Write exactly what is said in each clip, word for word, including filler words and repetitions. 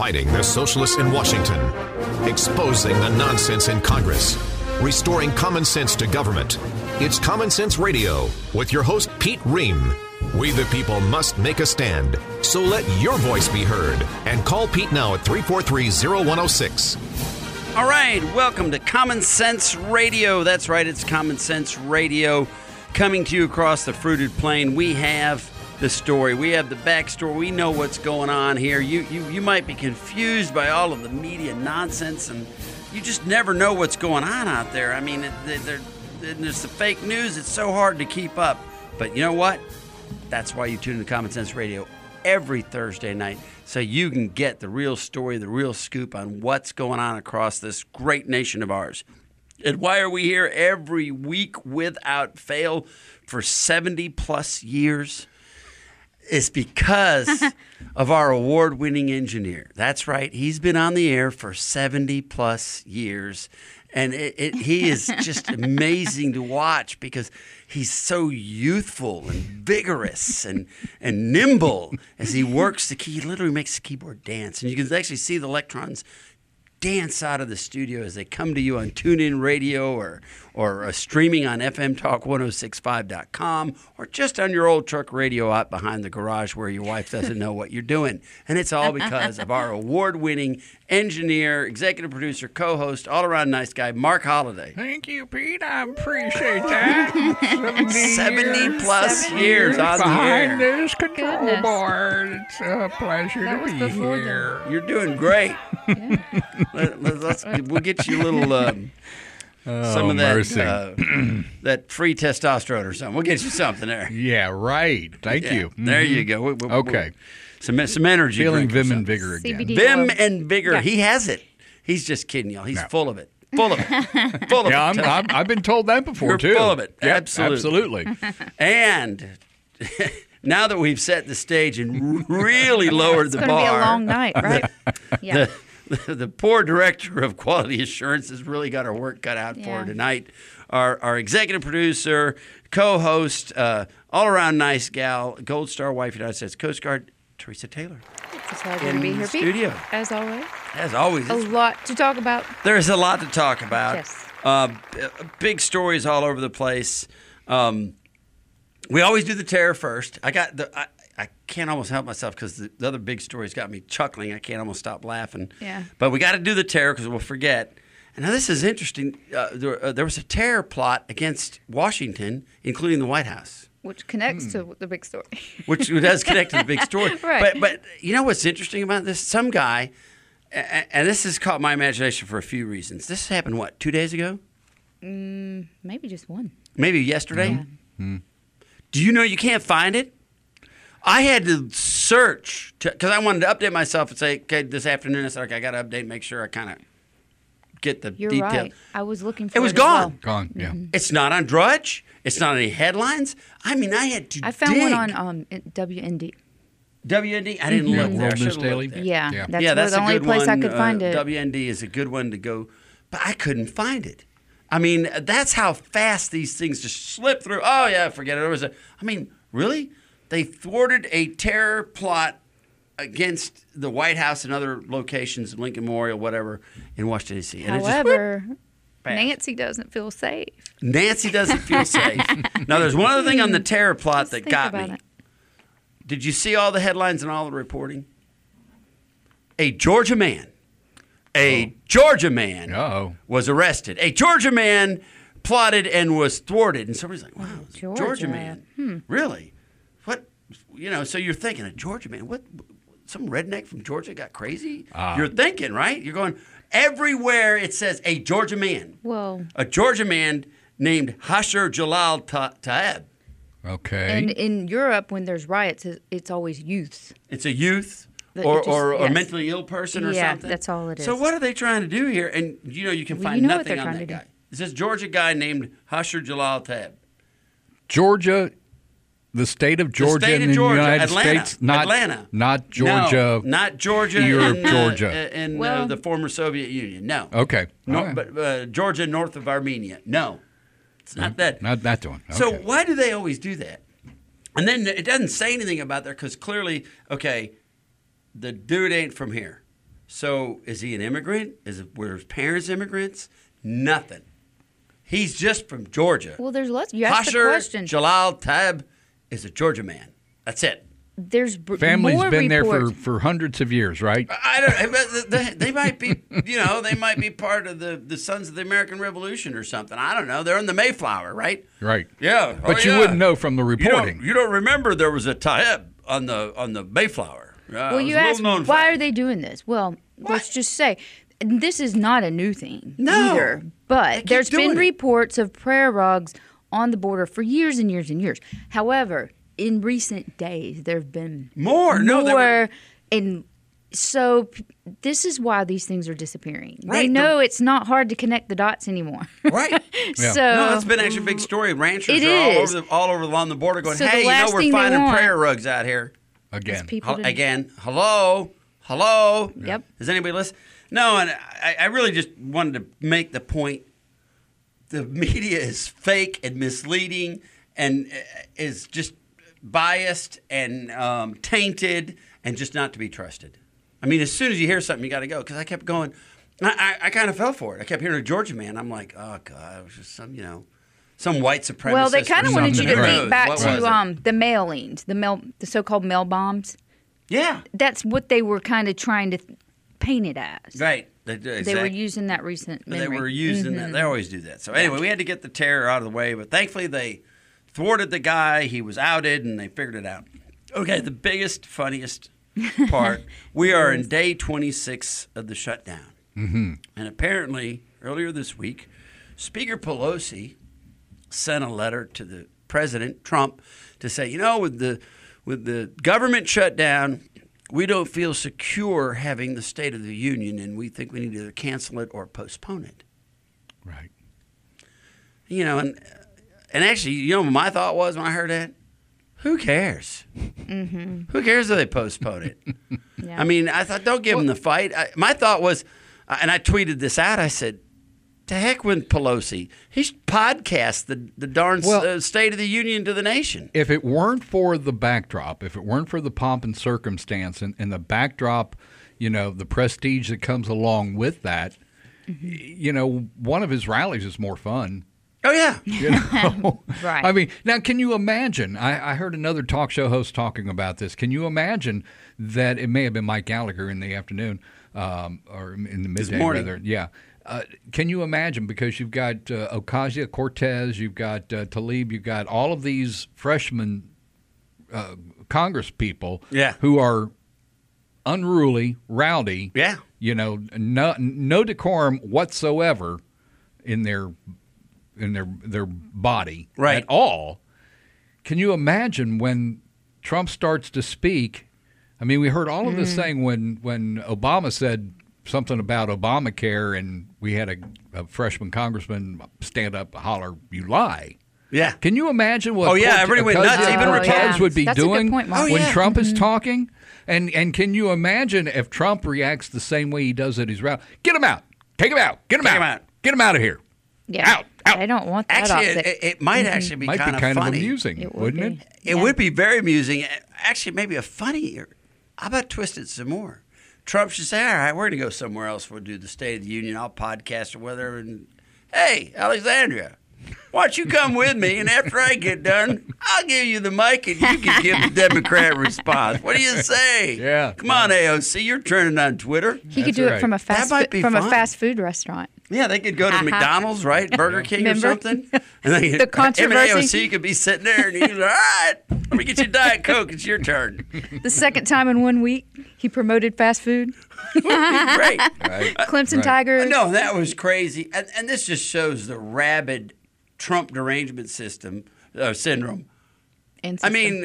Fighting the socialists in Washington, exposing the nonsense in Congress, restoring common sense to government. It's Common Sense Radio with your host, Pete Ream. We the people must make a stand, so let your voice be heard. And call Pete now at three four three, zero one zero six. All right, welcome to Common Sense Radio. That's right, it's Common Sense Radio coming to you across the fruited plain. We have the story. We have the backstory. We know what's going on here. You, you, you might be confused by all of the media nonsense, and you just never know what's going on out there. I mean, there, there's the fake news. It's so hard to keep up. But you know what? That's why you tune in to Common Sense Radio every Thursday night, so you can get the real story, the real scoop on what's going on across this great nation of ours. And why are we here every week without fail for seventy plus years? It's because of our award-winning engineer. That's right. He's been on the air for seventy plus years. And it, it, he is just amazing to watch because he's so youthful and vigorous and, and nimble as he works the key. He literally makes the keyboard dance. And you can actually see the electrons dance out of the studio as they come to you on TuneIn Radio or or uh, streaming on F M Talk ten sixty-five dot com or just on your old truck radio out behind the garage where your wife doesn't know what you're doing. And it's all because of our award-winning engineer, executive producer, co-host, all-around nice guy, Mark Holliday. Thank you, Pete. I appreciate that. seventy, seventy plus seventy years on the air. Behind this control Goodness. board. It's a pleasure That to was be before here. You're doing great. Let, let, let's, we'll get you a little... Um, Oh, Some of that mercy. uh, that free testosterone or something. We'll get you something there. Yeah, right. Thank Yeah, you. There Mhm. you go. We, we, Okay. Some some energy. Feeling drink or vim and something. vigor again. C B D. Vim oil. and vigor. Yeah. He has it. He's just kidding y'all. He's No. full of it. Full of it. Full of Yeah, it. I'm, I'm, I've been told that before, You're too. full of it. Yep, Absolutely. Absolutely. And now that we've set the stage and really lowered It's the going to bar, be a long night, right? Yeah. the, the, the poor director of quality assurance has really got her work cut out for Yeah. her tonight. Our, our executive producer, co-host, uh, all-around nice gal, Gold Star wife, United States Coast Guard, Teresa Taylor. It's a pleasure in to be the here, Pete. studio. As always. As always, A it's- lot to talk about. there's a lot to talk about. Yes. Uh, b- big stories all over the place. Um, we always do the terror first. I got the. I, I can't almost help myself because the, the other big stories got me chuckling. I can't almost stop laughing. Yeah. But we got to do the terror because we'll forget. And now this is interesting. Uh, there, uh, there was a terror plot against Washington, including the White House, Which connects Hmm. to the big story. which does connect to the big story. Right. But but you know what's interesting about this? Some guy, a- and this has caught my imagination for a few reasons. This happened what, two days ago? mm, maybe just one. Maybe yesterday. Do you know you can't find it? I had to search because I wanted to update myself and say, okay, this afternoon I said, okay, I got to update, make sure I kind of get the You're detail. right. I was looking for It was as well. gone. Gone, yeah. It's not on Drudge. It's not on any headlines. I mean, I had to. I found dig. one on um, W N D. W N D. I didn't Yeah, look there. I World News should've Daily. looked there. Yeah, Yeah. that's, yeah, that's the a only good place one. I could find uh, it. W N D is a good one to go, but I couldn't find it. I mean, that's how fast these things just slip through. Oh yeah, forget it. There was a. I mean, really? They thwarted a terror plot against the White House and other locations, Lincoln Memorial, whatever, in Washington D C. And it just However, fast. Nancy doesn't feel safe. Nancy doesn't feel safe. Now, there's one other thing on the terror plot Just that think got about me. it. Did you see all the headlines and all the reporting? A Georgia man, a Georgia man Uh-oh. was arrested. A Georgia man plotted and was thwarted. And somebody's like, wow, it's a Georgia, Georgia. man. Really? What? You know, so you're thinking, a Georgia man? What? Some redneck from Georgia got crazy? Ah. You're thinking, right? You're going, everywhere it says a Georgia man. Well, A Georgia man named Hasher Jalal Ta- Taeb. Okay. and in Europe, when there's riots, it's- it's always youths. It's a youth It or, just- or, or yes. mentally ill person or Yeah, something. that's all it So is. what are they trying to do here? And you know you can Well, find you know what nothing they're on trying that to do. guy. It's this Georgia guy named Hasher Jalal Taeb. Georgia, the state of Georgia state of in the Georgia, United Atlanta, States, not Atlanta. not Georgia. No, not Georgia. Europe, in, uh, Georgia. in uh, Well- the former Soviet Union. No. Okay. No, All right. but uh, Georgia north of Armenia. No, it's not that. Not that one. Okay. So why do they always do that? And then it doesn't say anything about there because clearly, okay, the dude ain't from here. So is he an immigrant? Is it, were his parents immigrants? Nothing. He's just from Georgia. Well, there's lots. You asked the Hasher question. Jalal Taib is a Georgia man. That's it. There's br- Family's more been there reports. for, for hundreds of years, right? I don't. They, they might be, you know, they might be part of the, the Sons of the American Revolution or something. I don't know. They're in the Mayflower, right? Right. Yeah. But Oh, you yeah. wouldn't know from the You reporting. don't, you don't remember there was a Taib on the on the Mayflower. Uh, Well, it was you a asked, well-known why fact. are they doing this? Well, let's just say this is not a new thing No. either. They But keep there's doing been it. reports of prayer rugs on the border for years and years and years. However, in recent days, there have been More. No, they more, were- and so p- this is why these things are disappearing. They Right, know the- it's not hard to connect the dots anymore. Right. Yeah. So No, that's been actually a big story. Ranchers It are all is. over, the, all over along the border going, So the hey, you know, last we're thing they finding want- prayer rugs out here. Again. people Hel- to- Again, hello, hello. Yep. Is anybody listening? No, and I, I really just wanted to make the point. The media is fake and misleading and uh, is just biased and um, tainted and just not to be trusted. I mean, as soon as you hear something, you got to go. Because I kept going. I, I, I kind of fell for it. I kept hearing a Georgia man. I'm like, oh, God, it was just some, you know, some white supremacist. Well, they kind or of wanted you something. to Who think knows? back What was to it? um, the mailings, the mail, the so-called mail bombs. Yeah. That's what they were kind of trying to th- paint it as. Right. They, They were exactly. using that recent They memory. were using that. Mhm. They always do that. So anyway, we had to get the terror out of the way, but thankfully they thwarted the guy. He was outed, and they figured it out. Okay, the biggest, funniest part. We are in day twenty-six of the shutdown, mm-hmm. and apparently earlier this week, Speaker Pelosi sent a letter to the President Trump to say, you know, with the with the government shutdown, we don't feel secure having the State of the Union, and we think we need to either cancel it or postpone it. Right. You know, and and actually, you know what my thought was when I heard that? Who cares? Mm-hmm. Who cares if they postpone it? Yeah. I mean, I thought, don't give them the fight. I, my thought was, uh, and I tweeted this out, I said, to heck with Pelosi. He should podcast the, the darn Well- uh, State of the Union to the nation. If it weren't for the backdrop, if it weren't for the pomp and circumstance and, and the backdrop, you know, the prestige that comes along with that, you know, one of his rallies is more fun. Oh, yeah. You know, Right. I mean, now can you imagine? I, I heard another talk show host talking about this. Can you imagine that it may have been Mike Gallagher in the afternoon um, or in the midday, morning. rather? Yeah. Uh, can you imagine? Because you've got uh, Ocasio Cortez, you've got uh, Tlaib, you've got all of these freshman uh, Congress people Yeah. who are unruly, rowdy. Yeah. You know, no, no decorum whatsoever in their in their their body Right. at all. Can you imagine when Trump starts to speak? I mean, we heard all of this thing when when Obama said something about Obamacare, and we had a, a freshman congressman stand up and holler, "You lie." Yeah. Can you imagine what Oh, yeah, Corte- everybody went nuts, Ocasio even Cortez Republicans. would be That's a good doing point, Mark. Oh, when yeah. Trump is talking? And and can you imagine if Trump reacts the same way he does at his rally? Get him out. Take him out. Get him Take out. him out. Get him out of here. Yeah. Out, out. I don't want that Actually, optic. it, it might actually be Might kind be of kind funny. of amusing, It would wouldn't be. it? It Yeah. would be very amusing. Actually, maybe a funny. How about twist it some more? Trump should say, all right, we're going to go somewhere else. We'll do the State of the Union. I'll podcast or whatever. And, hey, Alexandria, why don't you come with me? And after I get done, I'll give you the mic and you can give the Democrat response. What do you say? Yeah. Come on, A O C. You're turning on Twitter. he could That's do right. it from a fast That might fo- be from fun. a fast food restaurant. Yeah, they could go to Uh-huh. McDonald's, right? Burger King or Remember? something. And they, The controversy. Him and A O C could be sitting there and he's like, all right, let me get you a Diet Coke. It's your turn. The second time in one week, he promoted fast food. Great. Right. Clemson Right. Tigers. No, that was crazy. And, and this just shows the rabid Trump derangement system, uh, syndrome. And I system. mean,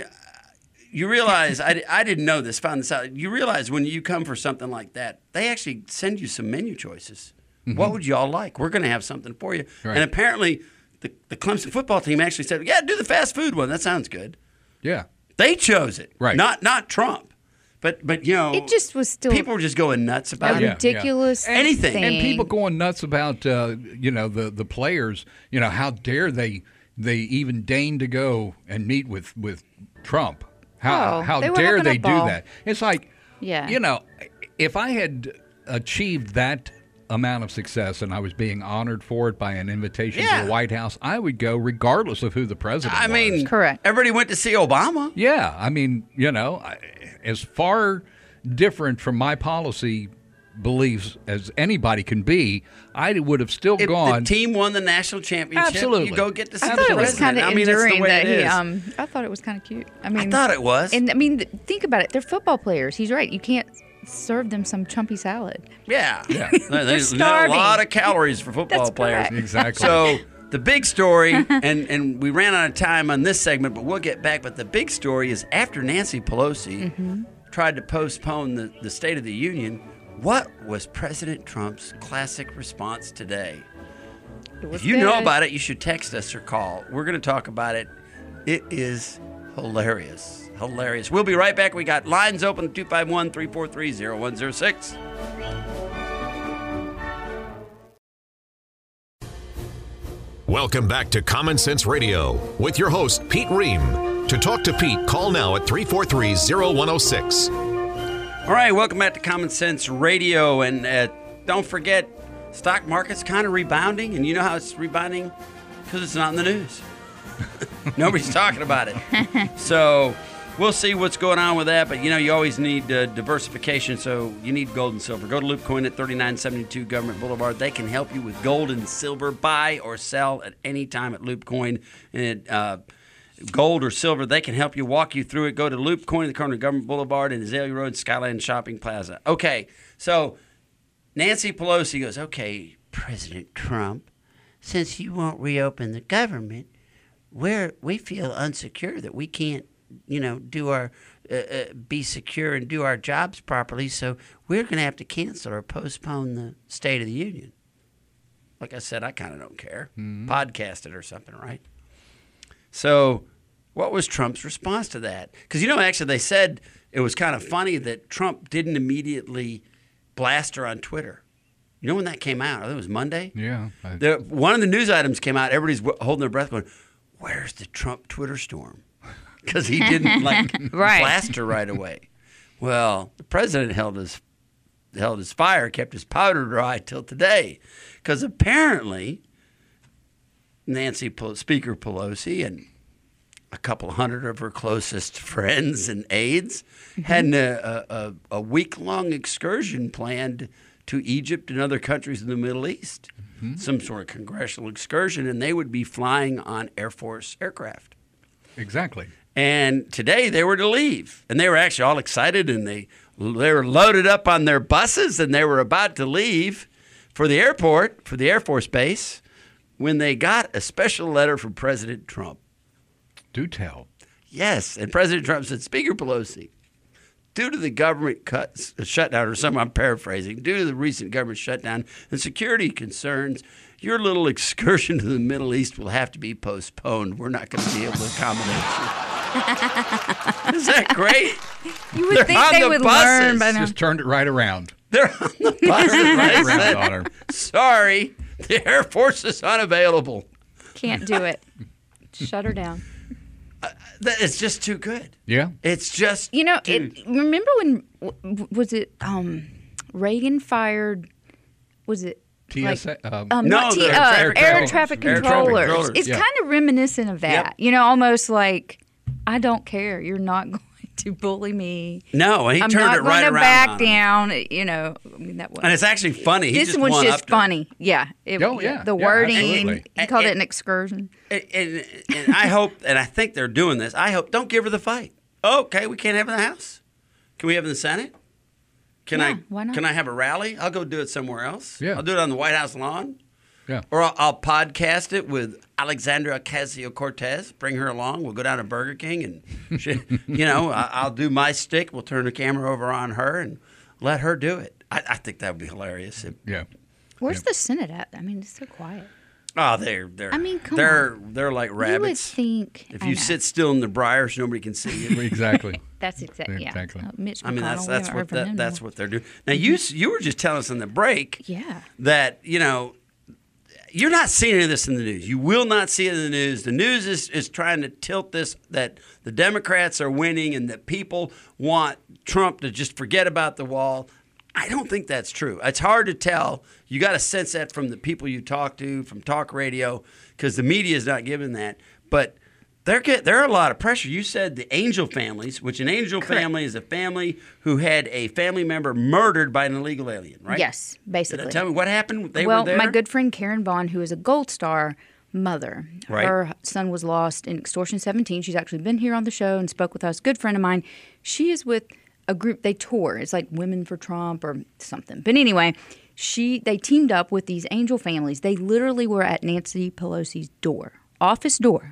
you realize, I, I didn't know this, found this out. You realize when you come for something like that, they actually send you some menu choices. What would you all like? We're going to have something for you. Right. And apparently, the, the Clemson football team actually said, yeah, do the fast food one. That sounds good. Yeah. They chose it, Right. Not not Trump. But, but you know, it just was still people were just going nuts a about yeah. it. ridiculous Anything. thing. And people going nuts about uh, you know the the players. You know, how dare they they even deign to go and meet with with Trump? How Oh, how they were dare having a they do ball. that? It's like, Yeah. you know, if I had achieved that amount of success and I was being honored for it by an invitation Yeah. to the White House, I would go regardless of who the president I was. mean, Correct. Everybody went to see Obama. Yeah, I mean, you know, I- as far different from my policy beliefs as anybody can be, I would have still If gone. the team won the national championship, Absolutely. you go get to see I the thought it was president. kind of I mean, that's the enduring way that it he. is. Um, I thought it was kind of cute. I mean, I thought it was. And I mean, th- think about it. They're football players. He's right. You can't serve them some chumpy salad. Yeah. Yeah. There's a starving. lot of calories for football That's players. correct. Exactly. So the big story, and, and we ran out of time on this segment, but we'll get back. But the big story is after Nancy Pelosi Mm-hmm. tried to postpone the, the State of the Union, what was President Trump's classic response today? It was If you know good. about it, you should text us or call. We're going to talk about it. It is hilarious. Hilarious. We'll be right back. We got lines open two five one, three four three, zero one zero six. Welcome back to Common Sense Radio with your host, Pete Ream. To talk to Pete, call now at three four three, zero one zero six. All right, welcome back to Common Sense Radio. And uh, don't forget, stock market's kind of rebounding. And you know how it's rebounding? Because it's not in the news. Nobody's talking about it. So we'll see what's going on with that. But, you know, you always need uh, diversification. So you need gold and silver. Go to Loop Coin at thirty-nine seventy-two Government Boulevard. They can help you with gold and silver. Buy or sell at any time at Loop Coin. And uh, gold or silver, they can help you, walk you through it. Go to Loop Coin at the corner of Government Boulevard and Azalea Road, Skyline Shopping Plaza. Okay, so Nancy Pelosi goes, okay, President Trump, since you won't reopen the government, we're, we feel unsecure that we can't, you know, do our, uh, uh, be secure and do our jobs properly, so we're going to have to cancel or postpone the State of the Union. Like I said, I kind of don't care. Mm-hmm. Podcast it or something, right? So what was Trump's response to that? Because, you know, actually they said it was kind of funny that Trump didn't immediately blast her on Twitter. You know when that came out? I think it was Monday. Yeah. I, The, one of the news items came out. Everybody's w- holding their breath going, where's the Trump Twitter storm? Because he didn't, like, Right. blast her right away. Well, the president held his held his fire, kept his powder dry till today. Because apparently Nancy Pel- Speaker Pelosi and a couple hundred of her closest friends and aides mm-hmm. had a, a, a week-long excursion planned to Egypt and other countries in the Middle East, mm-hmm. some sort of congressional excursion, and they would be flying on Air Force aircraft. exactly. And today they were to leave, and they were actually all excited, and they they were loaded up on their buses, and they were about to leave for the airport, for the Air Force base, when they got a special letter from President Trump. Do tell. Yes, and President Trump said, Speaker Pelosi, due to the government cuts, shutdown, or something I'm paraphrasing, due to the recent government shutdown and security concerns, your little excursion to the Middle East will have to be postponed. We're not going to be able to accommodate you. Is that great? You would They're think on they the would buses. learn by now. Just turned it right around. They're on the buses. Right I around said, on her. sorry, the Air Force is unavailable. Can't do it. Shut her down. That- It's just too good. Yeah. It's just You know, too- it, remember when w- was it um, Reagan fired? Was it T S A. like, um, um, No, not T- the uh, air air, traffic- traffic air traffic controllers. controllers. It's Yeah. kind of reminiscent of that. Yep. You know, almost like I don't care. You're not going to bully me. no, he I'm turned not it right going to around back on him. down. You know, I mean that was. And it's actually funny. He this just one's won just up to her. funny. Yeah. It, Oh, yeah. The Yeah, wording. absolutely. He called And- it an excursion. And, and, and I hope, and I think they're doing this. I hope, don't give her the fight. Okay, we can't have it in the House. Can we have it in the Senate? Can Yeah, I? why not? Can I have a rally? I'll go do it somewhere else. Yeah. I'll do it on the White House lawn, yeah. or I'll, I'll podcast it with Alexandria Ocasio-Cortez. Bring her along. We'll go down to Burger King, and she, you know, I, I'll do my stick. We'll turn the camera over on her and let her do it. I, I think that would be hilarious. If, Yeah. Where's the Senate at? I mean, it's so quiet. oh, they're they're. I mean, come they're they're like rabbits. You would think. If I you know. sit still in the briars, nobody can see you. Exactly. That's exactly yeah. Exactly. Uh, Mitch I mean, that's McConnell, that's we what haven't heard that, from that's him. what they're doing. Now, you s- you were just telling us on the break Yeah. that you know you're not seeing any of this in the news. You will not see it in the news. The news is is trying to tilt this that the Democrats are winning and that people want Trump to just forget about the wall. I don't think that's true. It's hard to tell. You got to sense that from the people you talk to, from talk radio, because the media is not giving that. But there get there are a lot of pressure. You said the Angel families, which an Angel Correct. family is a family who had a family member murdered by an illegal alien, right? Yes, basically. Tell me what happened. They well, were there. my good friend Karen Vaughn, who is a Gold Star mother, Right. her son was lost in Extortion seventeen. She's actually been here on the show and spoke with us. Good friend of mine. She is with a group they tour. It's like Women for Trump or something. But anyway, she they teamed up with these Angel families. They literally were at Nancy Pelosi's door, office door.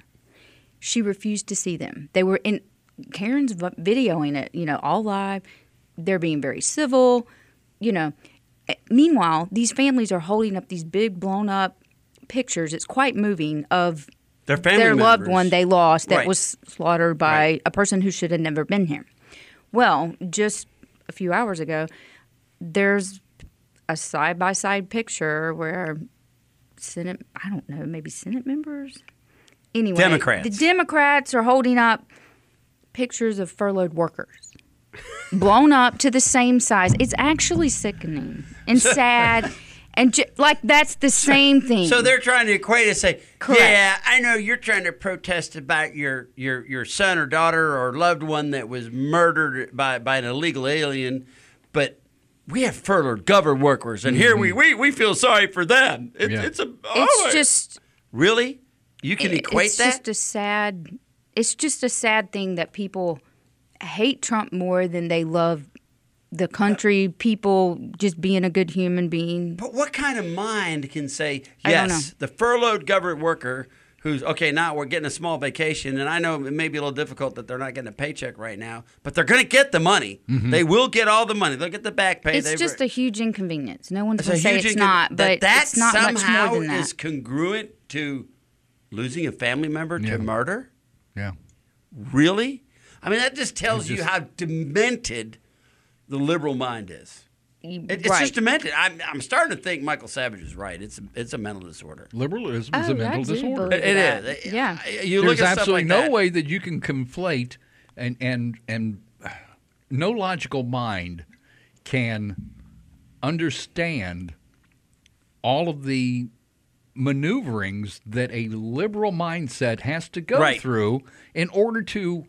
She refused to see them. They were in Karen's v- videoing it, you know, all live. They're being very civil, you know. Meanwhile, these families are holding up these big blown up pictures. It's quite moving of Their family their loved members. one they lost that Right. was slaughtered by Right. a person who should have never been here. Well, just a few hours ago, there's a side-by-side picture where Senate, I don't know, maybe Senate members? Anyway, Democrats. the Democrats are holding up pictures of furloughed workers, blown up to the same size. It's actually sickening and sad. And ju- like that's the same thing. So they're trying to equate and say, Correct. yeah, I know you're trying to protest about your, your, your son or daughter or loved one that was murdered by, by an illegal alien, but we have furloughed government workers, and here we, we we feel sorry for them. It, Yeah. It's a oh, it's just really you can it- equate it's that. just a sad. It's just a sad thing that people hate Trump more than they love the country, people just being a good human being. But what kind of mind can say, I don't yes, know. the furloughed government worker who's, okay, now we're getting a small vacation, and I know it may be a little difficult that they're not getting a paycheck right now, but they're going to get the money. They will get all the money. They'll get the back pay. It's They've- just a huge inconvenience. No one's it's a going to say huge it's incon- not, that, but that it's not much somehow more than that. is congruent to losing a family member to Yeah. murder? Yeah. Really? I mean, that just tells you just- how demented the liberal mind is. It, it's Right. just demented. I'm, I'm starting to think Michael Savage is right. It's a, it's a mental disorder. Liberalism Oh, is a I mental do disorder. believe It that. is. Yeah. You look There's at stuff absolutely like no that. way that you can conflate and and and no logical mind can understand all of the maneuverings that a liberal mindset has to go Right. through in order to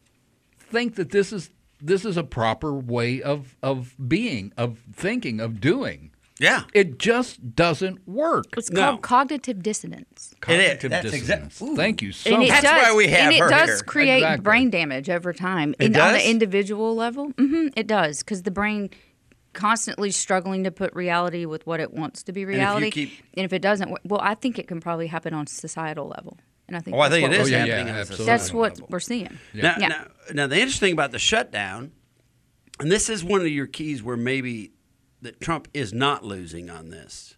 think that this is this is a proper way of of being, of thinking, of doing. Yeah. It just doesn't work. It's No. called cognitive dissonance. Cognitive That's exact- dissonance. Ooh. Thank you so And it much. That's does, why we have and it her does here. create Exactly. brain damage over time. It In- On does? the individual level, hmm it does, because the brain constantly struggling to put reality with what it wants to be you reality. keep- And if it doesn't, wo- well, I think it can probably happen on societal level. And I think Oh, I that's think what it we're is Oh, yeah, happening. yeah, on a absolutely. That's societal what level. we're seeing. Now, Yeah. now, now, the interesting thing about the shutdown, and this is one of your keys where maybe that Trump is not losing on this,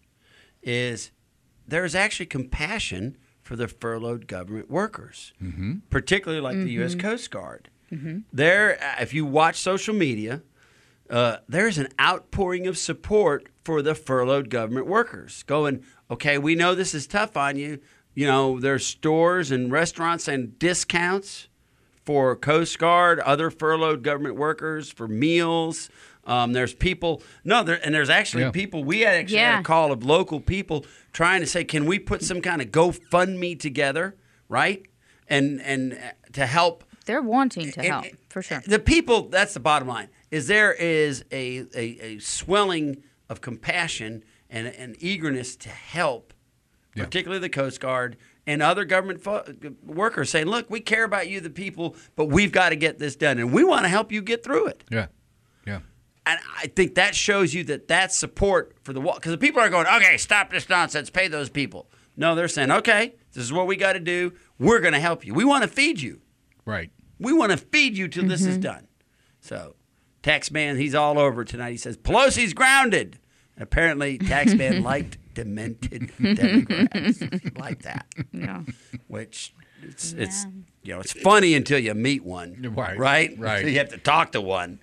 is there's actually compassion for the furloughed government workers, mm-hmm. particularly like the U S Coast Guard. Mm-hmm. There, uh, if you watch social media, uh, there's an outpouring of support for the furloughed government workers. Going, okay, we know this is tough on you. You know, there's stores and restaurants and discounts for Coast Guard, other furloughed government workers for meals. Um, there's people, no, there, and there's actually Yeah. people. We had actually had Yeah. a call of local people trying to say, can we put some kind of GoFundMe together, right? And and uh, to help They're wanting to and- help, for sure. The people, that's the bottom line, is there is a, a, a swelling of compassion and an eagerness to help, Yeah. particularly the Coast Guard and other government fo- workers saying, look, we care about you, the people, but we've got to get this done, and we want to help you get through it. Yeah. Yeah. And I think that shows you that that's support for the wall. Because the people are going, okay, stop this nonsense, pay those people. No, they're saying, okay, this is what we got to do. We're going to help you. We want to feed you. Right. We want to feed you till this is done. So, Taxman, he's all over it tonight. He says, Pelosi's grounded. And apparently, Taxman liked demented Democrats like that. Yeah. Which it's, it's you know it's funny until you meet one, Right, Right. right. Until you have to talk to one.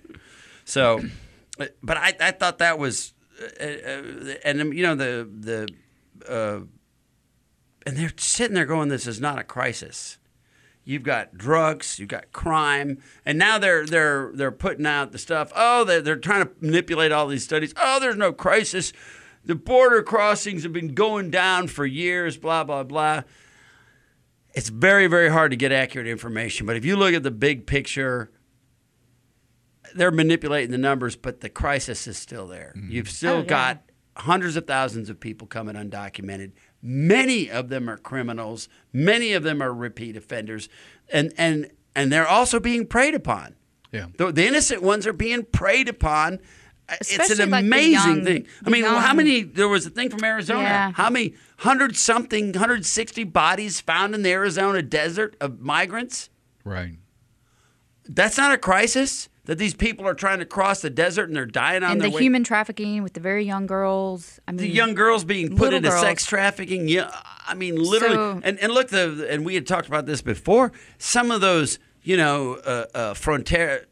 So, but I, I thought that was, uh, uh, and you know the the, uh, and they're sitting there going, "This is not a crisis." You've got drugs, you've got crime, and now they're they're they're putting out the stuff. Oh, they're, they're trying to manipulate all these studies. Oh, there's no crisis. The border crossings have been going down for years, blah, blah, blah. It's very, very hard to get accurate information. But if you look at the big picture, they're manipulating the numbers, but the crisis is still there. Mm-hmm. You've still oh, yeah. got hundreds of thousands of people coming undocumented. Many of them are criminals. Many of them are repeat offenders. And and and they're also being preyed upon. Yeah. The, the innocent ones are being preyed upon. Especially it's an like amazing young, thing. I mean, young. how many, there was a thing from Arizona. Yeah. How many, hundred something, one hundred sixty bodies found in the Arizona desert of migrants? Right. That's not a crisis? That these people are trying to cross the desert and they're dying on and their way? And the human trafficking with the very young girls. I mean, the young girls being put into girls. sex trafficking. Yeah, I mean, literally. So, and, and look, the and we had talked about this before. Some of those, you know, uh, uh, frontier,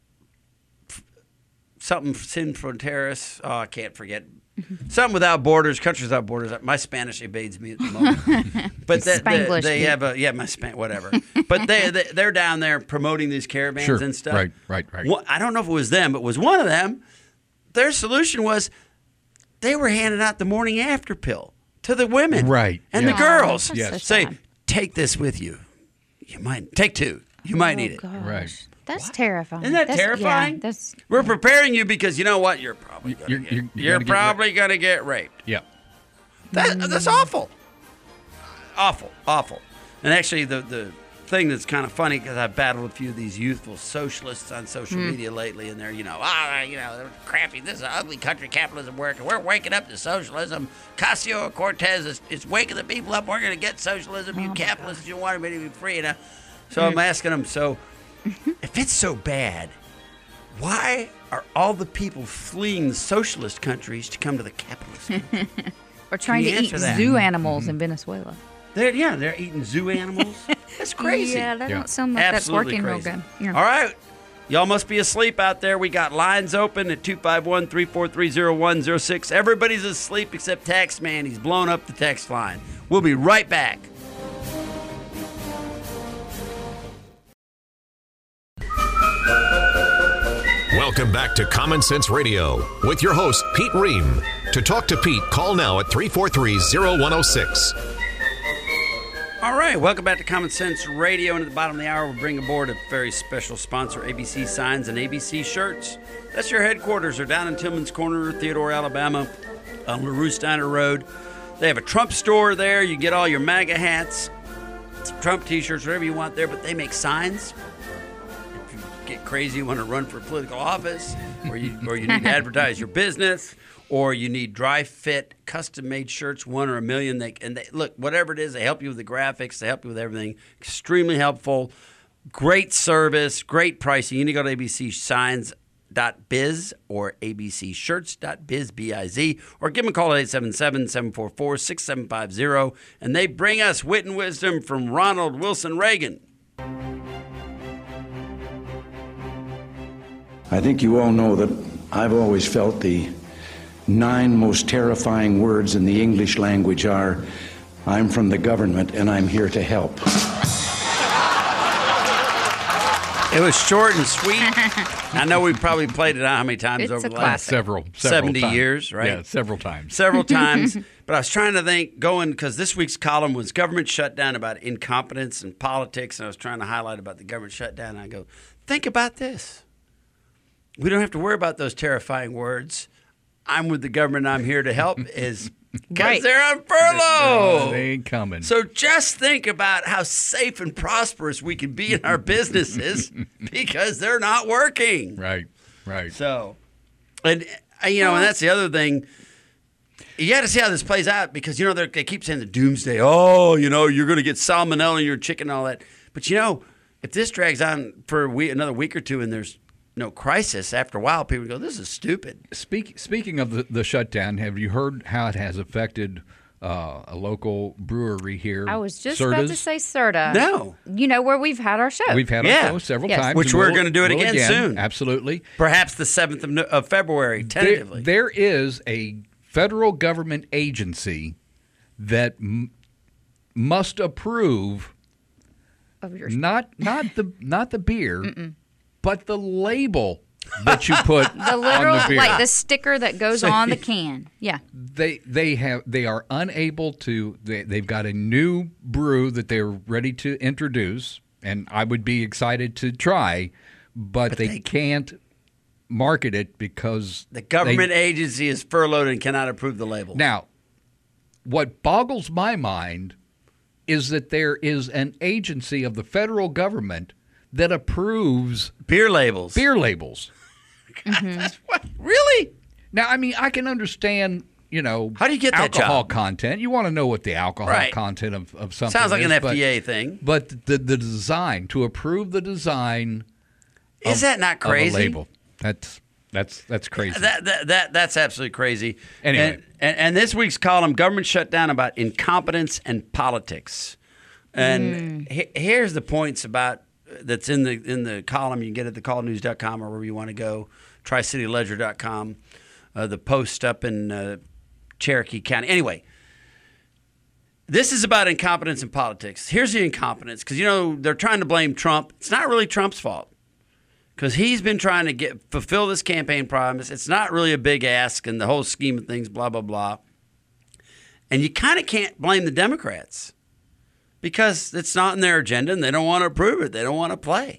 something sin fronteras. Oh, I can't forget. Something without borders, countries without borders. My Spanish evades me at the moment. But that, they, they have a yeah, my Span whatever. But they, they they're down there promoting these caravans sure. and stuff. Right, right, right. Well, I don't know if it was them, but it was one of them. Their solution was they were handing out the morning after pill to the women, right, and yeah. the girls. Oh, yes, so say take this with you. You might take two. You might oh, need it. Gosh. Right. That's what? terrifying. Isn't that that's, terrifying? Yeah, that's, We're preparing you because you know what? You're probably going you're, to you're, get, you're you're gonna probably get going to get raped. Yeah. That, that's awful. Awful, awful. And actually, the, the thing that's kind of funny, because I've battled a few of these youthful socialists on social mm. media lately, and they're, you know, ah, you know, they're crappy. This is an ugly country capitalism working. We're waking up to socialism. Ocasio-Cortez is, is waking the people up. We're going to get socialism. You oh capitalists, you want everybody to be free. And, uh, so mm. I'm asking them, so if it's so bad, why are all the people fleeing the socialist countries to come to the capitalist countries? Or trying to eat that? zoo animals mm-hmm. in Venezuela. They're, yeah, they're eating zoo animals. That's crazy. Yeah, that yeah. don't sound like Absolutely that's working crazy. real good. Yeah. All right. Y'all must be asleep out there. We got lines open at two five one, three four three, zero one zero six. Everybody's asleep except Taxman. He's blown up the text line. We'll be right back. Welcome back to Common Sense Radio with your host, Pete Ream. To talk to Pete, call now at three four three, zero one zero six. All right, welcome back to Common Sense Radio. And at the bottom of the hour, we'll bring aboard a very special sponsor, A B C Signs and A B C Shirts. That's your headquarters. They're down in Tillman's Corner, Theodore, Alabama, on LaRue Steiner Road. They have a Trump store there. You get all your MAGA hats, Trump T-shirts, whatever you want there, but they make signs. Get crazy, you want to run for political office, or you or you need to advertise your business, or you need dry fit, custom made shirts, one or a million. They and they look, whatever it is, they help you with the graphics, they help you with everything. Extremely helpful, great service, great pricing. You need to go to A B C signs dot biz or A B C shirts dot biz, B I Z, or give them a call at eight seven seven, seven four four, six seven five zero, and they bring us wit and wisdom from Ronald Wilson Reagan. I think you all know that I've always felt the nine most terrifying words in the English language are, I'm from the government and I'm here to help. It was short and sweet. I know we've probably played it out how many times it's over the classic. last several, several seventy times. years, right? Yeah, several times. Several times. But I was trying to think, going, because this week's column was government shutdown about incompetence and politics, and I was trying to highlight about the government shutdown, and I go, think about this. We don't have to worry about those terrifying words. I'm with the government, I'm here to help, is because right. they're on furlough. Uh, they ain't coming. So just think about how safe and prosperous we can be in our businesses because they're not working. Right, right. So, and, you know, and that's the other thing. You got to see how this plays out because, you know, they keep saying the doomsday. Oh, you know, you're going to get salmonella in your chicken and all that. But, you know, if this drags on for a week, another week or two and there's no crisis, after a while, people go, this is stupid. Speak, speaking of the, the shutdown, have you heard how it has affected uh, a local brewery here? I was just Serta's? about to say Serta. No. You know, where we've had our show. We've had Yeah. our show several Yes. times. Which and we're we'll- gonna do it we'll again soon. Absolutely. Perhaps the seventh of, no- of February, tentatively. There, there is a federal government agency that m- must approve of your Not not the not the beer, Mm-mm. but the label that you put the literal on the beer. like the sticker that goes So, on the can. Yeah. They they have they are unable to. They, they've got a new brew that they're ready to introduce, and I would be excited to try, but, but they, they can't market it because the government they, agency is furloughed and cannot approve the label. Now, what boggles my mind is that there is an agency of the federal government that approves beer labels. Beer labels. Mm-hmm. What? Really? Now, I mean, I can understand, you know, how do you get that alcohol job? content. You want to know what the alcohol right. content of, of something sounds like is, an F D A but, thing. But the the design, to approve the design is of, that not crazy? Of a label. That's That's that's crazy. That, that that that's absolutely crazy. Anyway, and, and, and this week's column, government shutdown about incompetence and politics. And mm. he, here's the points about that's in the in the column. You can get it at the call news dot com or wherever you want to go. tri city ledger dot com. Uh, the Post up in uh, Cherokee County. Anyway, this is about incompetence and politics. Here's the incompetence, because you know they're trying to blame Trump. It's not really Trump's fault, because he's been trying to get fulfill this campaign promise. It's not really a big ask in the whole scheme of things, blah, blah, blah. And you kind of can't blame the Democrats, because it's not in their agenda and they don't want to approve it. They don't want to play.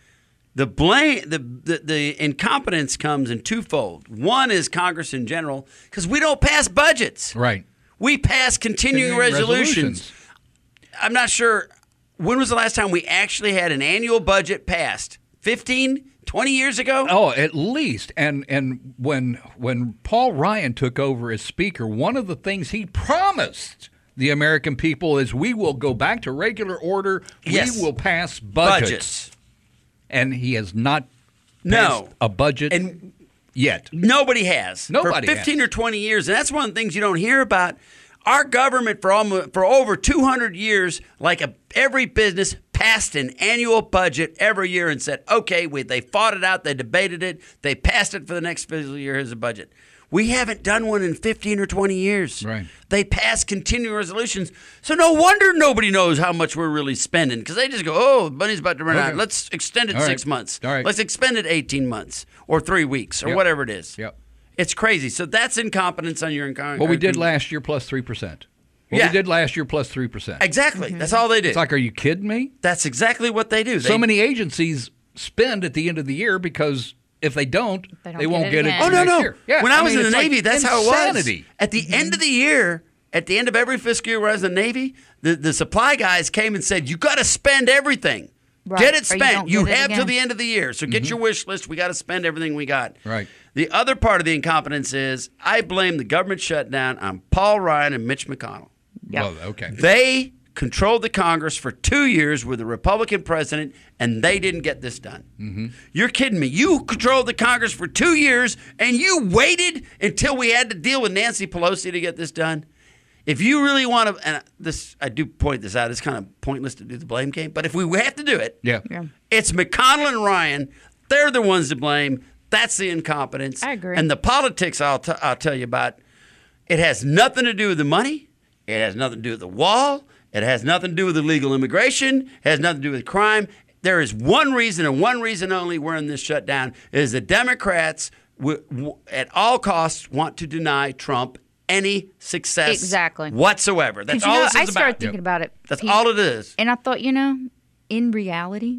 The blame, the, the, the incompetence comes in twofold. One is Congress in general, because we don't pass budgets. Right. We pass continuing, continuing resolutions. resolutions. I'm not sure, when was the last time we actually had an annual budget passed? fifteen, twenty years ago? Oh, at least. And and when when Paul Ryan took over as Speaker, one of the things he promised the American people is we will go back to regular order. Yes. We will pass budgets. budgets. And he has not passed no. a budget and yet. Nobody has. Nobody For fifteen has. or twenty years. And that's one of the things you don't hear about. Our government for almost, for over two hundred years, like a, every business, passed an annual budget every year and said, okay, we, they fought it out, they debated it, they passed it for the next fiscal year as a budget. We haven't done one in fifteen or twenty years. Right. They pass continuing resolutions. So no wonder nobody knows how much we're really spending, because they just go, oh, money's about to run Okay. out. Let's extend it All six right. months. All right. Let's extend it eighteen months or three weeks or Yep. whatever it is. Yep. It's crazy. So that's incompetence on your incompetence. What we did last year plus three percent. What Yeah. we did last year plus three percent. Exactly. That's all they do. It's like, are you kidding me? That's exactly what they do. So They- many agencies spend at the end of the year because if they don't, They don't they get won't it get it. again. Oh, no, next no. year. Yeah, when I, was mean, in the it's like Navy, that's how it was. insanity. At the end of the year, at the end of every fiscal year when I was in the Navy, the, the supply guys came and said, you got to spend everything. Right. Get it Or you spent. don't You, get it have till again. the end of the year. So get your wish list. We got to spend everything we got. Right. The other part of the incompetence is I blame the government shutdown on Paul Ryan and Mitch McConnell. Yeah. Well, okay. They controlled the Congress for two years with a Republican president, and they didn't get this done. Mm-hmm. You're kidding me. You controlled the Congress for two years, and you waited until we had to deal with Nancy Pelosi to get this done? If you really want to, and this, I do point this out, it's kind of pointless to do the blame game, but if we have to do it, Yeah. Yeah. it's McConnell and Ryan. They're the ones to blame. That's the incompetence. I agree. And the politics I'll, t- I'll tell you about, it has nothing to do with the money. It has nothing to do with the wall. It has nothing to do with illegal immigration. It has nothing to do with crime. There is one reason and one reason only we're in this shutdown is the Democrats w- w- at all costs want to deny Trump any success Exactly. whatsoever. That's 'Cause, you all know, this is I about. started thinking about it. That's Pete, all it is. And I thought, you know, in reality,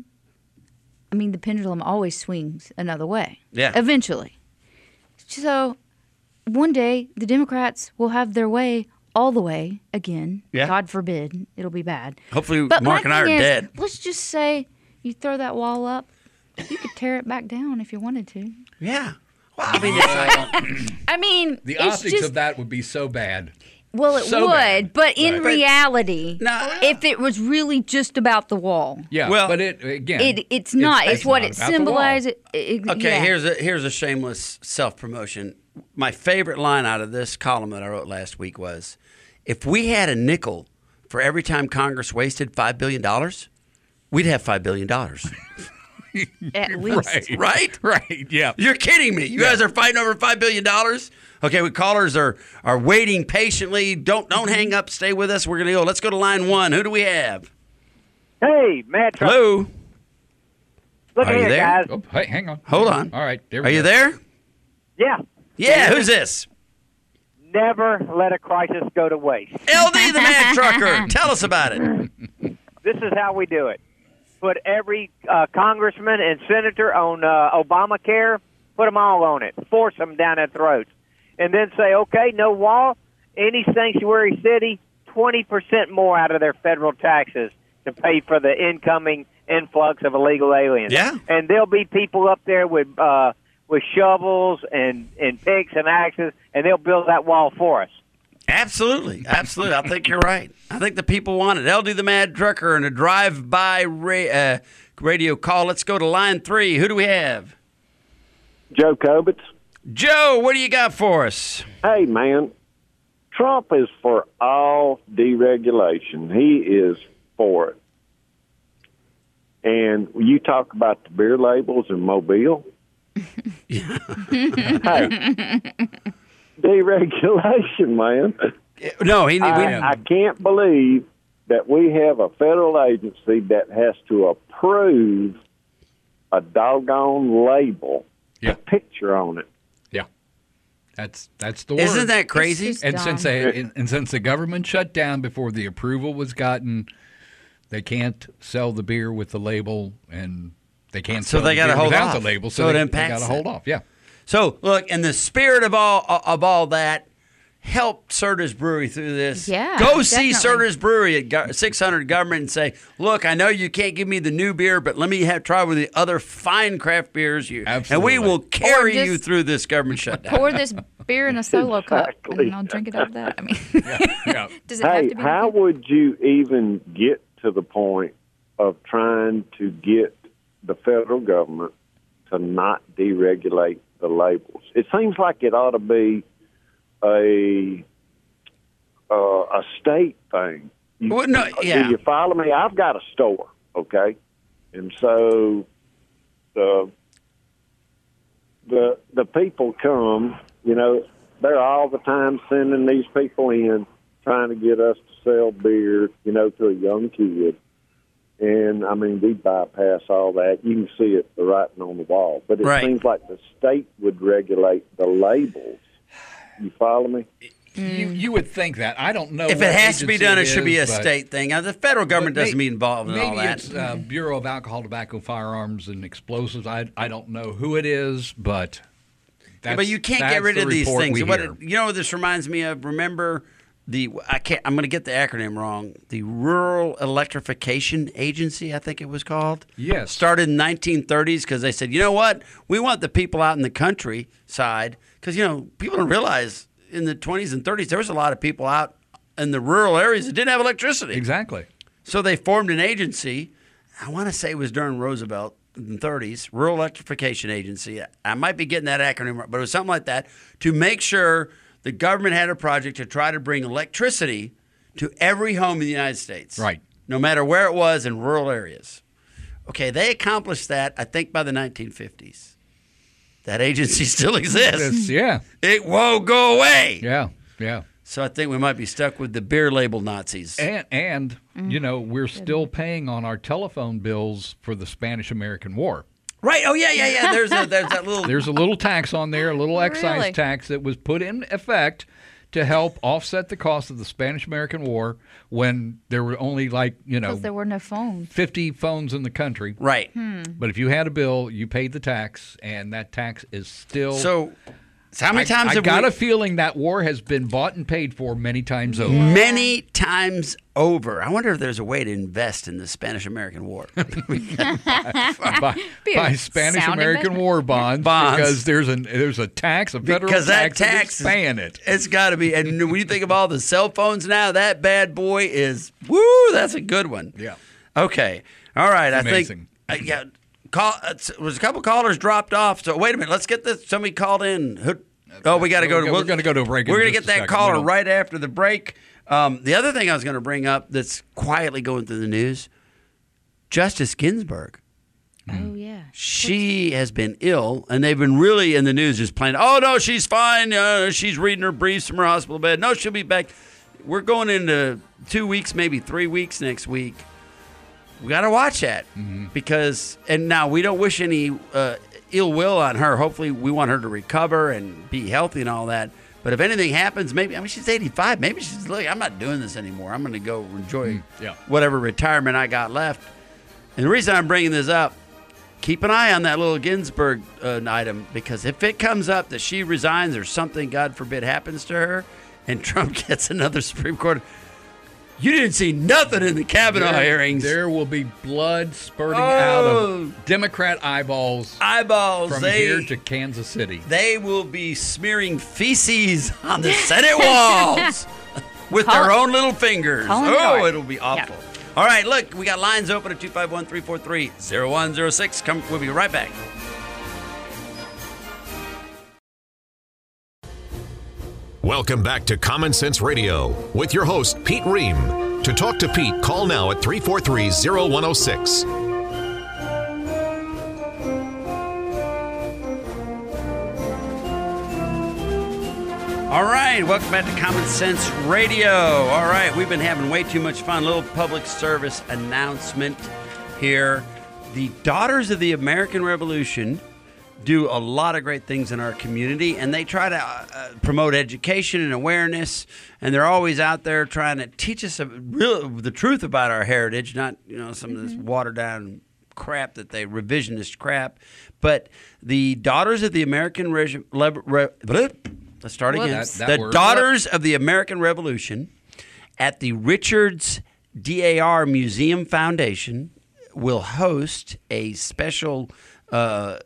I mean, the pendulum always swings another way. Yeah. Eventually. So one day, the Democrats will have their way all the way again. Yeah. God forbid. It'll be bad. Hopefully But Mark my and I are thing is, dead. Let's just say you throw that wall up. You could tear it back down if you wanted to. Yeah. Well, I mean, it's like, I mean, The it's optics just, of that would be so bad. well, it so would, bad. but in Right. reality, No. if it was really just about the wall, Yeah, Well, but it again, it it's not. It's, what not it about the wall. symbolizes. It- okay, yeah. here's a here's a shameless self-promotion. My favorite line out of this column that I wrote last week was, if we had a nickel for every time Congress wasted five billion dollars, we'd have five billion dollars. At least. Right. Right? Right. Yeah. You're kidding me. You guys are fighting over five billion dollars? Okay, we callers are are waiting patiently. Don't don't hang up. Stay with us. We're going to go. Let's go to line one. Who do we have? Hey, Mad Trucker. Hello. Look Are you here, there? guys. Oh, hey, hang on. Hold on. All right, there we Are you go. there? Yeah. Yeah, who's this? Never let a crisis go to waste. L D the Mad Trucker. Tell us about it. This is how we do it. Put every uh, congressman and senator on uh, Obamacare, put them all on it. Force them down their throats. And then say, okay, no wall, any sanctuary city, twenty percent more out of their federal taxes to pay for the incoming influx of illegal aliens. Yeah. And there'll be people up there with uh, with shovels and, and picks and axes, and they'll build that wall for us. Absolutely. Absolutely. I think you're right. I think the people want it. L D the Mad Trucker and a drive-by ra- uh, radio call. Let's go to line three. Who do we have? Joe Kobitz. Joe, what do you got for us? Hey, man, Trump is for all deregulation. He is for it. And you talk about the beer labels in Mobile. Hey, deregulation, man. No, he. We, I, I can't believe that we have a federal agency that has to approve a doggone label, Yeah. a picture on it. Yeah, that's that's the word. Isn't that crazy? It's just- And dumb. since they and, and since the government shut down before the approval was gotten, they can't sell the beer with the label, and they can't. So sell they the gotta beer hold without off. the label. So So, it they, impacts got to it. hold off. Yeah. So look, in the spirit of all of all that, help Serta's Brewery through this. Yeah, Go see definitely. Serta's Brewery at Go- six hundred Government and say, look, I know you can't give me the new beer, but let me have try with the other fine craft beers you, Absolutely. and we will carry just you through this government shutdown. Pour this beer in a solo cup, Exactly. and I'll drink it out of that. I mean, Yeah. does it have Hey, to be? how would you even get to the point of trying to get the federal government to not deregulate the labels? It seems like it ought to be a uh, a state thing. You, Well, no, yeah. Do you follow me? I've got a store, okay, and so the the the people come. You know, they're all the time sending these people in, trying to get us to sell beer, you know, to a young kid. And, I mean, we bypass all that. You can see it, the writing on the wall. But it Right. seems like the state would regulate the labels. You follow me? You you would think that. I don't know If what it has to be agency done, it, should be a is, but- state thing. Now, the federal government but may- doesn't be involved in maybe all that. it's uh, Bureau of Alcohol, Tobacco, Firearms, and Explosives. I I don't know who it is, but that's, Yeah, but you can't that's get rid the of these report things. we What hear. it- you know what this reminds me of? Remember the I can't. I'm going to get the acronym wrong. The Rural Electrification Agency, I think it was called. Yes. Started in the nineteen thirties because they said, you know what, we want the people out in the countryside because you know people don't realize in the twenties and thirties there was a lot of people out in the rural areas that didn't have electricity. Exactly. So they formed an agency. I want to say it was during Roosevelt in the thirties, Rural Electrification Agency. I might be getting that acronym wrong, but it was something like that to make sure the government had a project to try to bring electricity to every home in the United States. Right. No matter where it was in rural areas. Okay, they accomplished that, I think, by the nineteen fifties. That agency still exists. It's- yeah. It won't go away. Yeah. Yeah. So I think we might be stuck with the beer label Nazis. And, and you know, we're still paying on our telephone bills for the Spanish-American War. Right. Oh, yeah, yeah, yeah. There's, a, there's that little... There's a little tax on there, a little excise Really? tax that was put in effect to help offset the cost of the Spanish-American War when there were only like, you know, Because there were no phones. fifty phones in the country. Right. But if you had a bill, you paid the tax, and that tax is still. So, so how many I, times I have got we... a feeling that war has been bought and paid for many times over. Many times over. I wonder if there's a way to invest in the Spanish-American War. by, Be a by sound Spanish-American investment. War bonds, Bonds. because there's an there's a tax, a federal Because that tax, that tax is paying it. It's got to be. And when you think of all the cell phones now, that bad boy is, woo, that's a good one. Yeah. Okay. All right. I amazing. think, uh, yeah, call, uh, was a couple callers dropped off. So wait a minute. Let's get this. Somebody called in. Who, oh, we got to go to, We're gonna go to a break in We're going to just get a that second. caller We don't- right after the break. Um, the other thing I was going to bring up that's quietly going through the news, Justice Ginsburg. Oh, yeah. She has been ill, and they've been really in the news just playing, oh, no, she's fine. Uh, she's reading her briefs from her hospital bed. No, she'll be back. We're going into two weeks, maybe three weeks next week. we got to watch that mm-hmm. because, and now we don't wish any uh, ill will on her. Hopefully, we want her to recover and be healthy and all that. But if anything happens, maybe, I mean, she's eighty-five. Maybe she's, look, I'm not doing this anymore. I'm going to go enjoy mm, yeah. whatever retirement I got left. And the reason I'm bringing this up, keep an eye on that little Ginsburg uh, item, because if it comes up that she resigns or something, God forbid, happens to her, and Trump gets another Supreme Court, you didn't see nothing in the Kavanaugh there, hearings. There will be blood spurting oh, out of Democrat eyeballs. Eyeballs. From they, here to Kansas City. They will be smearing feces on the Senate walls with Call their it, own little fingers. Oh, it. it'll be awful. Yeah. All right, look, we got lines open at two five one, three four three, zero one zero six. Come, we'll be right back. Welcome back to Common Sense Radio with your host, Pete Ream. To talk to Pete, call now at three four three, zero one zero six. All right, welcome back to Common Sense Radio. All right, we've been having way too much fun. A little public service announcement here. The Daughters of the American Revolution do a lot of great things in our community, and they try to uh, promote education and awareness, and they're always out there trying to teach us a real, the truth about our heritage, not, you know, some mm-hmm. of this watered-down crap that they, revisionist crap. But the Daughters of the American Re- Le- Re- Let's start again. That, that the word. Daughters of the American Revolution at the Richards D A R Museum Foundation will host a special uh,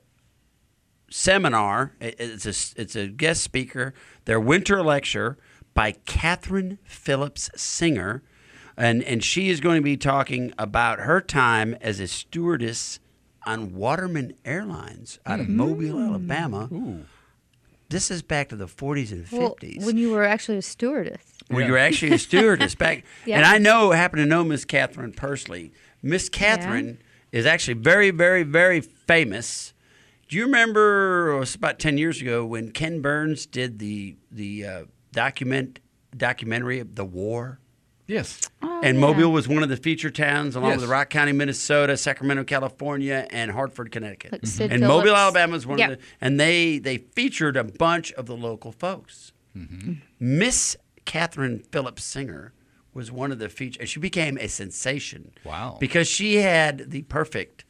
seminar. It's a, it's a guest speaker, their winter lecture by Catherine Phillips Singer. And, and she is going to be talking about her time as a stewardess on Waterman Airlines out of mm-hmm. Mobile, Alabama. Ooh. This is back to the forties and fifties. Well, when you were actually a stewardess. When yeah. you were actually a stewardess. back, yeah. And I know, happen to know Miss Catherine personally. Miss Catherine yeah. is actually very, very, very famous. Do you remember, it was about ten years ago, when Ken Burns did the the uh, document documentary of the war? Yes. Oh, and yeah. Mobile was one of the feature towns, along yes. with Rock County, Minnesota, Sacramento, California, and Hartford, Connecticut. Like Sid and Phillips. Mobile, Alabama was one yep. of the, and they they featured a bunch of the local folks. Mm-hmm. Miss Catherine Phillips Singer was one of the featured. She became a sensation. Wow! Because she had the perfect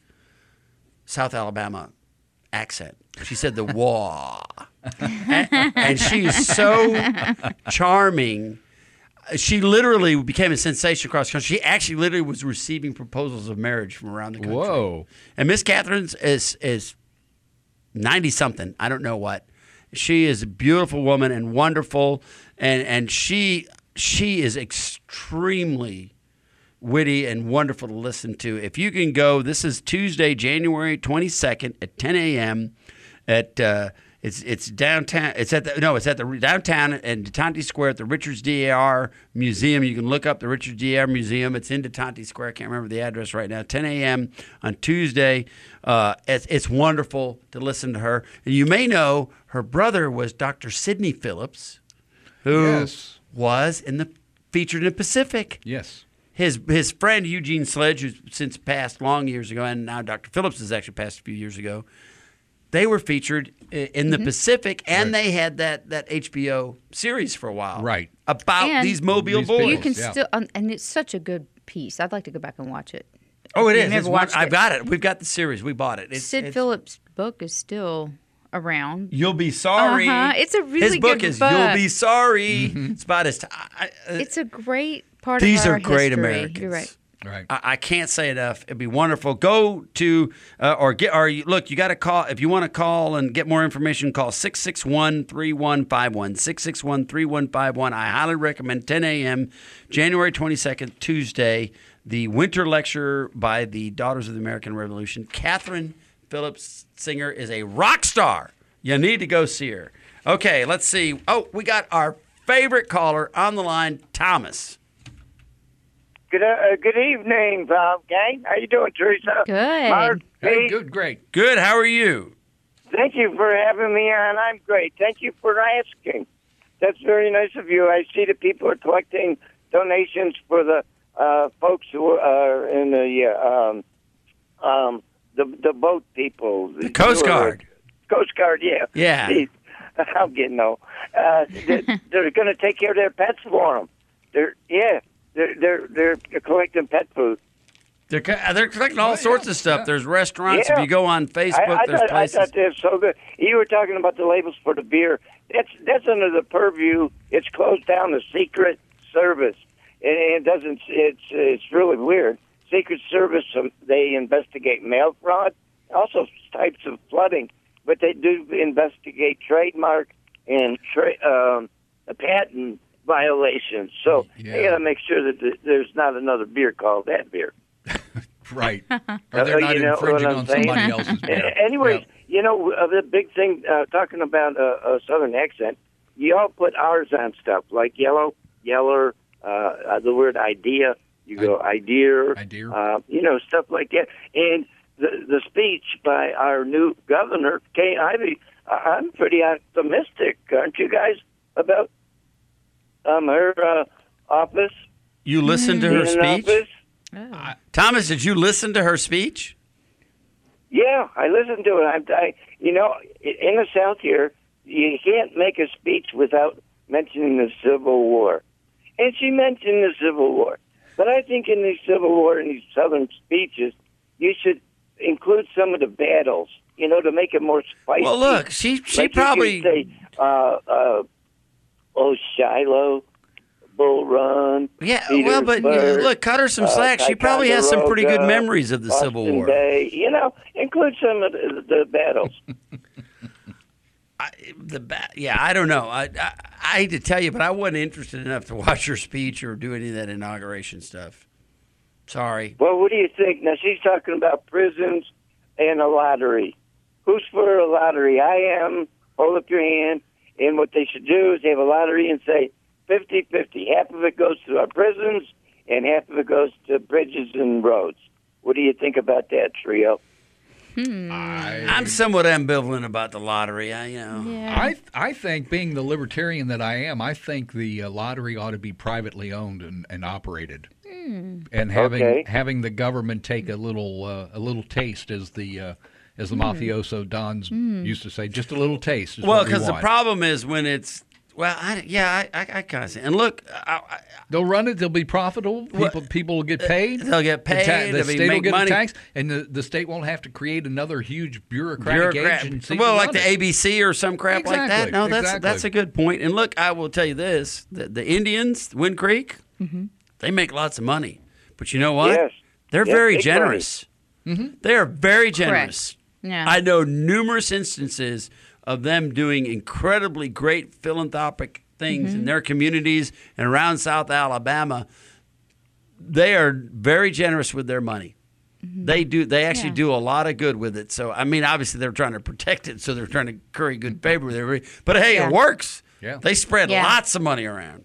South Alabama accent. She said the "wah," and, and she is so charming. She literally became a sensation across the country. She actually literally was receiving proposals of marriage from around the country. Whoa. And Miss Catherine is is ninety-something. I don't know what. She is a beautiful woman and wonderful, and, and she she is extremely witty and wonderful to listen to. If you can go, this is Tuesday, January twenty-second at ten a.m. at uh, It's it's downtown. It's at the no. It's at the downtown in DeTonti Square at the Richards D A R Museum. You can look up the Richards D A R Museum. It's in DeTonti Square. I can't remember the address right now. ten a.m. on Tuesday. Uh, it's, it's wonderful to listen to her. And you may know her brother was Doctor Sidney Phillips, who yes. was in the featured in Pacific. Yes. His his friend Eugene Sledge, who's since passed long years ago, and now Doctor Phillips has actually passed a few years ago. They were featured in the mm-hmm. Pacific, and right. they had that, that H B O series for a while, right? About and these Mobile these boys. You can yeah. still, um, and it's such a good piece. I'd like to go back and watch it. Oh, it You've is. never It's watched one, I've it. got it. We've got the series. We bought it. It's, Sid it's, Phillips' book is still around. You'll be sorry. Uh-huh. It's a really his book good is book. You'll be sorry. Mm-hmm. It's about his. T- I, uh, It's a great part these of our are great history. Americans. You're right. Right. I, I can't say enough. It'd be wonderful. Go to uh, or get or you, look. You got to call if you want to call and get more information. Call six six one, three one five one. six six one, three one five one. I highly recommend ten a.m. January twenty-second, Tuesday. The winter lecture by the Daughters of the American Revolution. Catherine Phillips Singer is a rock star. You need to go see her. Okay, let's see. Oh, we got our favorite caller on the line, Thomas. Good, uh, good evening, uh, gang. How you doing, Teresa? Good. Mark, Hey, Pete? good, great. Good. How are you? Thank you for having me on. I'm great. Thank you for asking. That's very nice of you. I see that people are collecting donations for the uh, folks who are in the uh, um, um, the the boat people, The Coast Guard. Coast Guard, yeah, Yeah. See, I'm getting old. Uh, they're they're going to take care of their pets for them. They're yeah, they're they're they're collecting pet food. They're co- they're collecting all sorts of stuff. There's restaurants. Yeah. If you go on Facebook, I, I there's thought, places. I thought they're so good. You were talking about the labels for the beer. That's that's under the purview. It's closed down to Secret Service, and it doesn't. It's it's really weird. Secret Service, um, they investigate mail fraud, also types of flooding, but they do investigate trademark and tra- um, patent violations. So Yeah. they got to make sure that th- there's not another beer called that beer. Right. Or they're Uh, not you know infringing what I'm on saying? somebody else's beer. Anyways, Yeah. you know, uh, the big thing, uh, talking about uh, a Southern accent, you all put R's on stuff, like yellow, yeller, uh, uh, the word idea, you go idea, Idea. uh, you know, stuff like that. And the, the speech by our new governor, Kay Ivey, I- I'm pretty optimistic, aren't you guys, about um, her uh, office? You listened to her being in speech? office? Thomas, did you listen to her speech? Yeah, I listened to it. I, I, you know, in the South here, you can't make a speech without mentioning the Civil War. And she mentioned the Civil War. But I think in the Civil War, in these Southern speeches, you should include some of the battles, you know, to make it more spicy. Well, look, she she Like you probably could say, uh, uh, oh, Shiloh, Bull Run. yeah. Well, but Petersburg, look, cut her some uh, slack. She probably has some pretty good Ticonderoga, memories of the Civil Boston War. Bay. You know, include some of the, the battles. I, the ba- yeah, I don't know. I, I I hate to tell you, but I wasn't interested enough to watch her speech or do any of that inauguration stuff. Sorry. Well, what do you think? Now, she's talking about prisons and a lottery. Who's for a lottery? I am. Hold up your hand. And what they should do is have a lottery and say fifty-fifty. Half of it goes to our prisons and half of it goes to bridges and roads. What do you think about that, Trio? I'm somewhat ambivalent about the lottery. I, you know. Yeah. I I think, being the libertarian that I am, I think the uh, lottery ought to be privately owned and, and operated, and having Okay. having the government take a little uh, a little taste, as the uh, as the mafioso dons used to say, just a little taste. Is Well, what we because the want. problem is when it's well, I, yeah, I, I, I kind of see. And look, I, I, They'll run it. They'll be profitable. People people will get paid. they'll get The, paid, the they'll be- state will make get money. the tax, and the, the state won't have to create another huge bureaucratic bureaucrat. agency. Well, to like run the it. A B C or some crap like that. Exactly, No, that's exactly. that's a good point. And look, I will tell you this: the, the Indians, Wind Creek, they make lots of money. But you know what? Yes. They're Yes, very big generous. They are very generous. Yeah. I know numerous instances of them doing incredibly great philanthropic things in their communities and around South Alabama. They are very generous with their money. They do. They actually Yeah. do a lot of good with it. So, I mean, obviously they're trying to protect it, so they're trying to curry good favor with everybody. But hey, Yeah. it works. Yeah. They spread Yeah. lots of money around.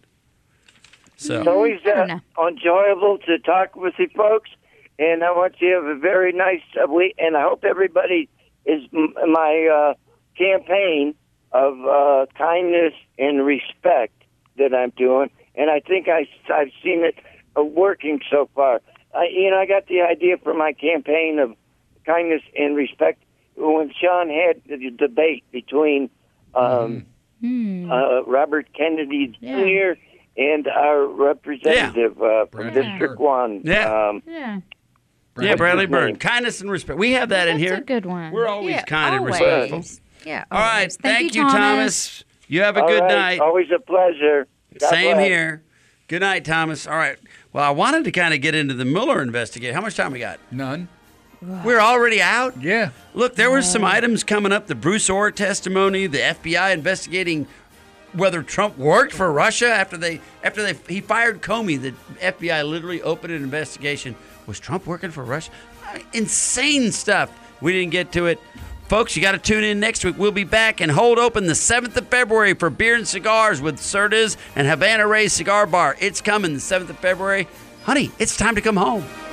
So, It's always I don't uh, know. enjoyable to talk with you folks, and I want you to have a very nice uh, week. And I hope everybody is m- my uh, campaign of uh, kindness and respect that I'm doing, and I think I, I've seen it uh, working so far. I, you know, I got the idea for my campaign of kindness and respect when Sean had the debate between um, uh, Robert Kennedy Yeah. Junior and our representative uh, from Bradley District Byrd. One. Yeah. Um, Yeah. yeah, Bradley his name? Byrd. Kindness and respect. We have that in That's here. a good one. We're always Yeah, kind and always. respectful. Yeah. All right. always. Thank, you, Thomas. You have a all good right, night. Always a pleasure. God Same bless. here. Good night, Thomas. All right. Well, I wanted to kind of get into the Mueller investigation. How much time we got? None. We're already out? Yeah. Look, there were some items coming up. The Bruce Orr testimony, the F B I investigating whether Trump worked for Russia after they after they he fired Comey. The F B I literally opened an investigation. Was Trump working for Russia? Uh, insane stuff. We didn't get to it. Folks, you got to tune in next week. We'll be back and hold open the seventh of February for beer and cigars with Cerdas and Havana Ray Cigar Bar. It's coming the seventh of February. Honey, it's time to come home.